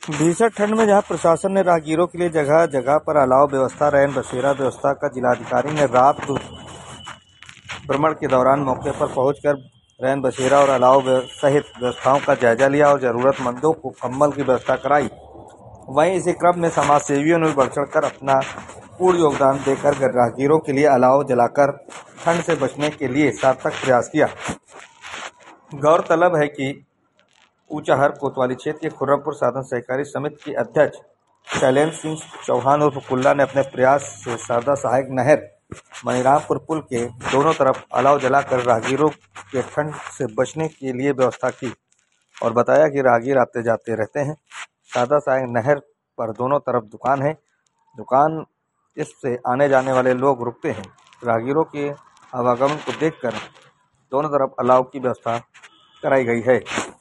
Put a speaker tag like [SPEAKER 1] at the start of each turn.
[SPEAKER 1] भीषण ठंड में जहां प्रशासन ने राहगीरों के लिए जगह जगह पर अलाव व्यवस्था, रैन बसेरा व्यवस्था का जिलाधिकारी ने रात भ्रमण के दौरान मौके पर पहुंचकर रैन बसेरा और अलाव सहित व्यवस्थाओं का जायजा लिया और जरूरतमंदों को कंबल की व्यवस्था कराई। वहीं इसी क्रम में समाज सेवियों ने बढ़ चढ़कर अपना पूर्ण योगदान देकर राहगीरों के लिए अलाव जलाकर ठंड से बचने के लिए सार्थक प्रयास किया। गौरतलब है कि ऊंचाहर कोतवाली क्षेत्र के खुर्रमपुर साधन सहकारी समिति के अध्यक्ष शैलेंद्र सिंह चौहान उर्फ कुल्ला ने अपने प्रयास से शारदा सहायक नहर मनीरामपुर पुल के दोनों तरफ अलाव जलाकर राहगीरों के ठंड से बचने के लिए व्यवस्था की और बताया कि राहगीर आते जाते रहते हैं। शारदा सहायक नहर पर दोनों तरफ दुकान इससे आने जाने वाले लोग रुकते हैं। राहगीरों के आवागमन को देखकर दोनों तरफ अलाव की व्यवस्था कराई गई है।